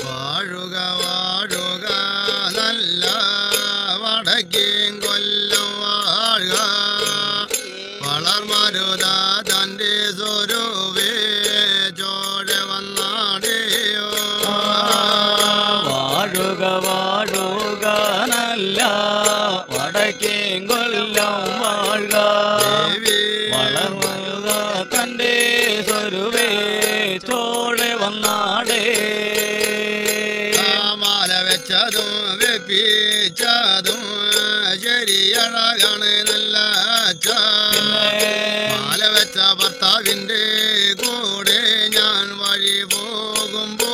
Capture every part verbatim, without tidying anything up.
വാഴുക വാഴുക നല്ല വടക്കേം കൊല്ലം വാഴുക വളർമരുത തൻ്റെ സ്വരൂപേ ചോഴ വന്നാടേയോ വാഴുക വാഴുക നല്ല വടക്കേം കൊല്ലം വാഴുക വളർമരുത തൻ്റെ സ്വരൂപേ ചോഴ വന്നാടേ മാല വെച്ചതും വെപ്പിച്ചതും ശരിയഴകാണ് നല്ല മാല വെച്ച ഭർത്താവിൻ്റെ കൂടെ ഞാൻ വഴി പോകുമ്പോ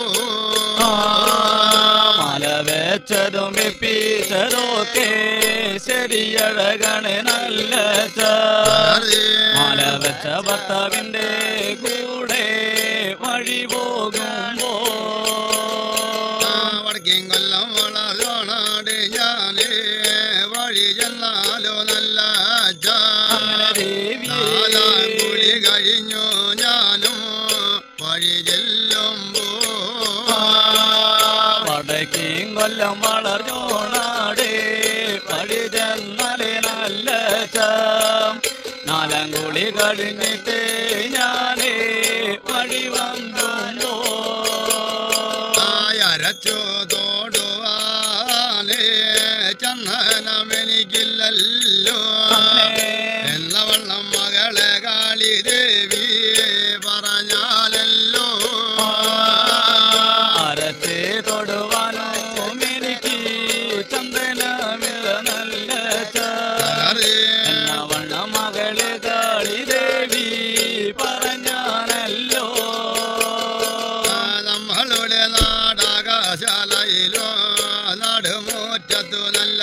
മാല വെച്ചതും വെപ്പിച്ചതൊക്കെ ശരിയഴകാണ് നല്ല മാല വെച്ച ഭർത്താവിൻ്റെ കൂടെ വഴി പോകുമ്പോ വടക്കേം കൊല്ലം വളരോണാട് ഞാനേ വഴി ചെന്നാലോ നല്ല നാലാം കുളി കഴിഞ്ഞു ഞാനും വഴി ചെല്ലുമ്പോ വടക്കേം കൊല്ലം വളർന്നോണാടേ വഴി ചെന്നാലേ നല്ല നാലാം കുളി കഴിഞ്ഞിട്ട് ഞാനേ വഴി വന്നോ അരച്ചു തോടുവാലേ ചന്ദനമെനിക്കില്ലല്ലോ എന്ന വണ്ണം മകളെ കാളി ദേവി പറഞ്ഞാലല്ലോ അരച്ച് തൊടുവാനും എനിക്ക് ചന്ദനമില്ല നല്ല എന്ന വണ്ണം മകളെ കാളി ദേവി പറഞ്ഞാലല്ലോ നമ്മളുടെ നാടകശാലയിലോ നടുമുറ്റത്തു നല്ല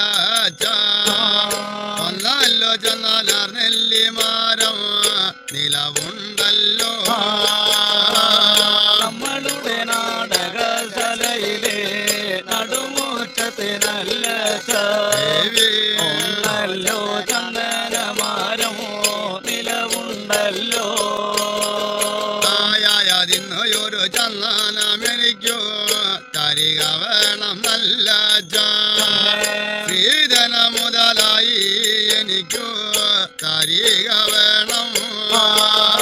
ഒന്നല്ലോ ചെന്നാലാർ നെല്ലിമാരം നിലവുണ്ടല്ലോ നമ്മളുടെ നാടകശാലയിലെ നടുമുറ്റത്ത് നല്ല ഒന്നല്ലോ ചന്ദനമാരമോ നിലവുണ്ടല്ലോ ആയാതിന്നൊരു ചന്ദനമെനിക്കോ തരിക വേണം നല്ല ശ്രീധന മുതലായി എനിക്കോ തരിക വേണം